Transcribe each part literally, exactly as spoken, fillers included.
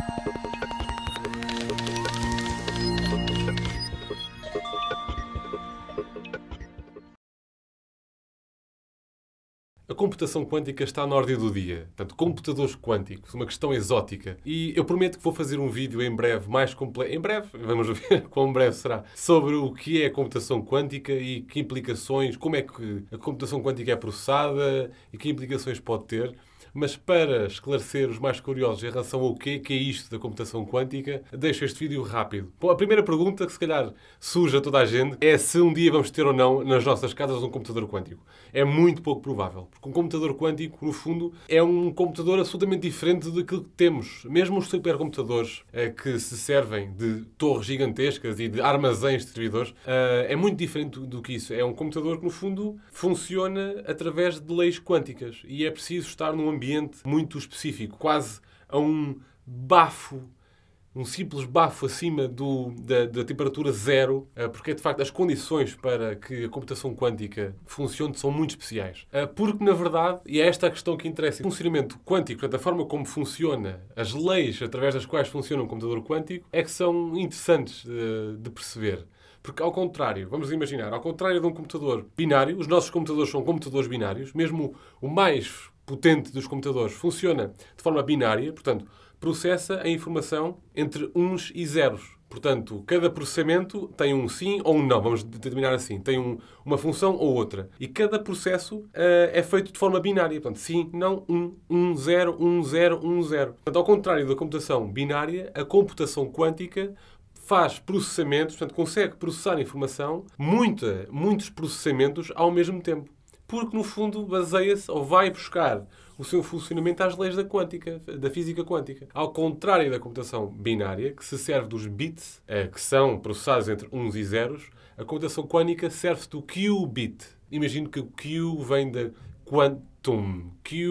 A computação quântica está na ordem do dia. Portanto, computadores quânticos, uma questão exótica. E eu prometo que vou fazer um vídeo em breve mais completo. Em breve, vamos ver quão breve será. Sobre o que é a computação quântica e que implicações, como é que a computação quântica é processada e que implicações pode ter. Mas para esclarecer os mais curiosos em relação ao quê, que é isto da computação quântica, deixo este vídeo rápido. Bom, a primeira pergunta que se calhar surge a toda a gente é se um dia vamos ter ou não nas nossas casas um computador quântico. É muito pouco provável, porque um computador quântico, no fundo, é um computador absolutamente diferente daquilo que temos. Mesmo os supercomputadores eh, que se servem de torres gigantescas e de armazéns de servidores, eh, é muito diferente do, do que isso. É um computador que, no fundo, funciona através de leis quânticas e é preciso estar num ambiente ambiente muito específico, quase a um bafo, um simples bafo acima do, da, da temperatura zero, porque, de facto, as condições para que a computação quântica funcione são muito especiais. Porque, na verdade, e é esta a questão que interessa, o funcionamento quântico, portanto, a forma como funciona, as leis através das quais funciona um computador quântico, é que são interessantes de, de perceber. Porque, ao contrário, vamos imaginar, ao contrário de um computador binário, os nossos computadores são computadores binários, mesmo o mais potente dos computadores funciona de forma binária, portanto, processa a informação entre uns e zeros. Portanto, cada processamento tem um sim ou um não, vamos determinar assim. Tem um, uma função ou outra. E cada processo uh, é feito de forma binária. Portanto, sim, não, um, um, zero, um, zero, um, zero. Portanto, ao contrário da computação binária, a computação quântica faz processamentos, portanto, consegue processar informação, muita, muitos processamentos ao mesmo tempo. Porque, no fundo, baseia-se ou vai buscar o seu funcionamento às leis da quântica, da física quântica. Ao contrário da computação binária, que se serve dos bits, que são processados entre uns e zeros, a computação quântica serve-se do qubit. Imagino que o Q vem da quantum.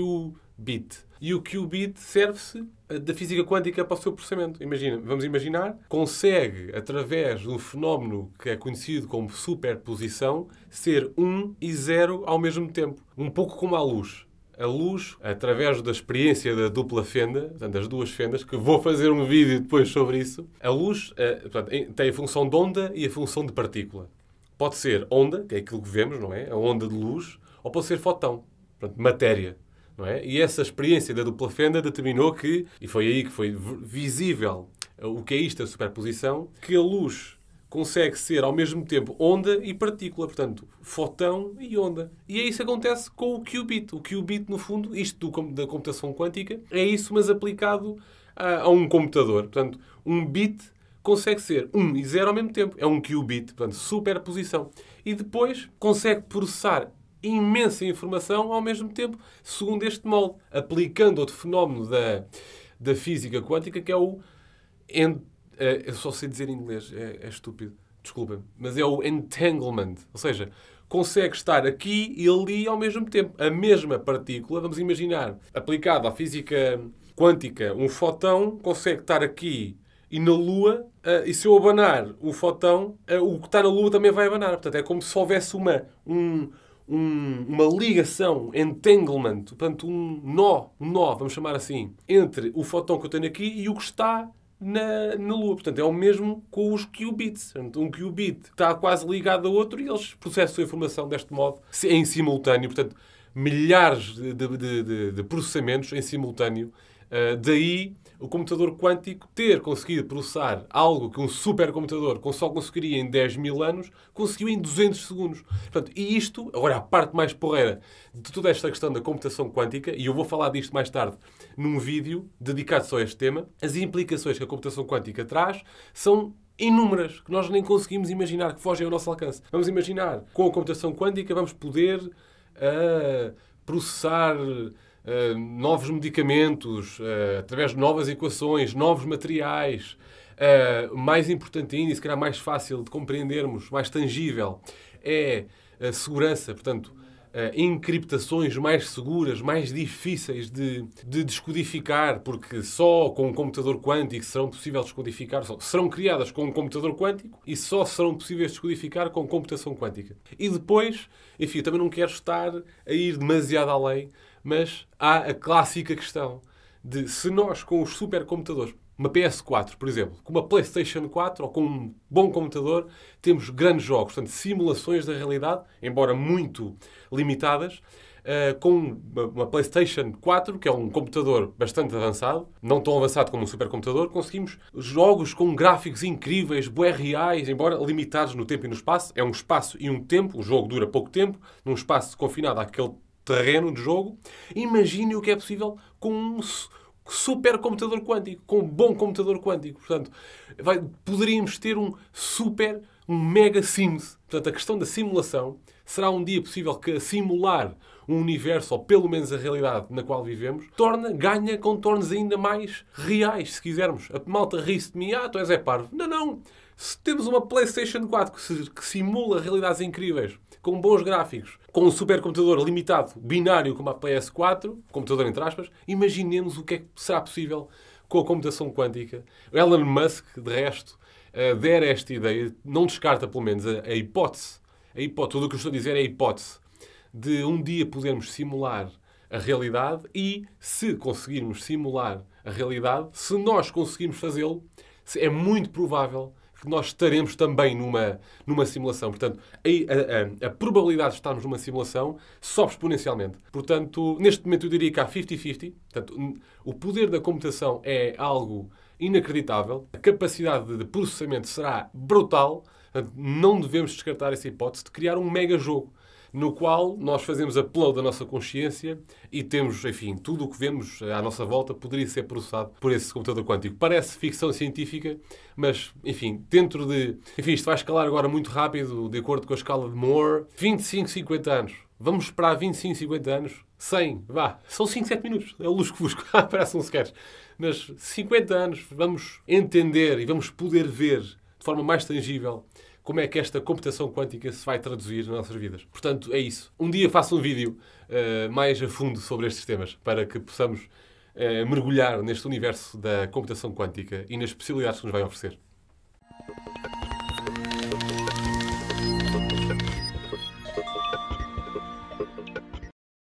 Qubit. E o qubit serve-se da física quântica para o seu processamento. Imagina, vamos imaginar, consegue, através de um fenómeno que é conhecido como superposição, ser um e zero ao mesmo tempo. Um pouco como a luz. A luz, através da experiência da dupla fenda, portanto, das duas fendas, que vou fazer um vídeo depois sobre isso, a luz portanto, tem a função de onda e a função de partícula. Pode ser onda, que é aquilo que vemos, não é? A onda de luz, ou pode ser fotão, portanto, matéria. Não é? E essa experiência da dupla fenda determinou que, e foi aí que foi visível o que é isto, a superposição, que a luz consegue ser ao mesmo tempo onda e partícula, portanto, fotão e onda. E é isso que acontece com o qubit. O qubit, no fundo, isto do, da computação quântica, é isso, mas aplicado a, a um computador. Portanto, um bit consegue ser um e zero ao mesmo tempo. É um qubit, portanto, superposição. E depois consegue processar imensa informação ao mesmo tempo, segundo este molde, aplicando outro fenómeno da, da física quântica, que é o... En, é, eu só sei dizer em inglês, é, é estúpido, desculpem, mas é o entanglement. Ou seja, consegue estar aqui e ali ao mesmo tempo. A mesma partícula, vamos imaginar, aplicada à física quântica, um fotão consegue estar aqui e na Lua, uh, e se eu abanar o fotão, uh, o que está na Lua também vai abanar. Portanto, é como se houvesse uma... Um, Um, uma ligação, entanglement, portanto um nó, um nó, vamos chamar assim, entre o fotão que eu tenho aqui e o que está na, na Lua. Portanto, é o mesmo com os qubits. Portanto, um qubit está quase ligado a outro e eles processam a informação deste modo em simultâneo. Portanto, milhares de, de, de, de processamentos em simultâneo. Uh, daí o computador quântico ter conseguido processar algo que um supercomputador só conseguiria em dez mil anos, conseguiu em duzentos segundos. Portanto, e isto, agora a parte mais porreira de toda esta questão da computação quântica, e eu vou falar disto mais tarde num vídeo dedicado só a este tema, as implicações que a computação quântica traz são inúmeras, que nós nem conseguimos imaginar, que fogem ao nosso alcance. Vamos imaginar, com a computação quântica vamos poder uh, processar... Uh, novos medicamentos, uh, através de novas equações, novos materiais. Uh, mais importante ainda, e se calhar mais fácil de compreendermos, mais tangível, é a segurança, portanto, uh, encriptações mais seguras, mais difíceis de, de descodificar, porque só com um computador quântico serão possíveis descodificar, só, serão criadas com um computador quântico e só serão possíveis descodificar com computação quântica. E depois, enfim, eu também não quero estar a ir demasiado além, mas há a clássica questão de se nós, com os supercomputadores, uma P S quatro, por exemplo, com uma PlayStation quatro ou com um bom computador, temos grandes jogos, portanto, simulações da realidade, embora muito limitadas, uh, com uma, uma PlayStation quatro, que é um computador bastante avançado, não tão avançado como um supercomputador, conseguimos jogos com gráficos incríveis, bué reais, embora limitados no tempo e no espaço. É um espaço e um tempo, o jogo dura pouco tempo, num espaço confinado àquele terreno de jogo. Imagine o que é possível com um supercomputador quântico, com um bom computador quântico. Portanto, vai, poderíamos ter um super, um mega sims. Portanto, a questão da simulação, será um dia possível que simular um universo, ou pelo menos a realidade na qual vivemos, torna, ganha contornos ainda mais reais, se quisermos. A malta ri-se de mim, ah, tu és é parvo. Não, não. Se temos uma PlayStation quatro que, se, que simula realidades incríveis, com bons gráficos, com um supercomputador limitado, binário como a P S quatro, computador entre aspas, imaginemos o que é que será possível com a computação quântica. Elon Musk, de resto, uh, dera esta ideia, não descarta pelo menos a, a hipótese, a hipótese, tudo o que eu estou a dizer é a hipótese, de um dia podermos simular a realidade e, se conseguirmos simular a realidade, se nós conseguirmos fazê-lo, é muito provável que nós estaremos também numa, numa simulação. Portanto, a, a, a probabilidade de estarmos numa simulação sobe exponencialmente. Portanto, neste momento eu diria que há cinquenta cinquenta. Portanto, o poder da computação é algo inacreditável. A capacidade de processamento será brutal. Portanto, não devemos descartar essa hipótese de criar um mega jogo no qual nós fazemos upload da nossa consciência e temos, enfim, tudo o que vemos à nossa volta poderia ser processado por esse computador quântico. Parece ficção científica, mas, enfim, dentro de... Enfim, isto vai escalar agora muito rápido, de acordo com a escala de Moore. vinte e cinco, cinquenta anos. Vamos esperar vinte e cinco, cinquenta anos? cem, vá. São cinco, sete minutos. É o lusco-fusco. Parece um sketch. Mas cinquenta anos, vamos entender e vamos poder ver de forma mais tangível como é que esta computação quântica se vai traduzir nas nossas vidas. Portanto, é isso. Um dia faço um vídeo uh, mais a fundo sobre estes temas, para que possamos uh, mergulhar neste universo da computação quântica e nas possibilidades que nos vai oferecer.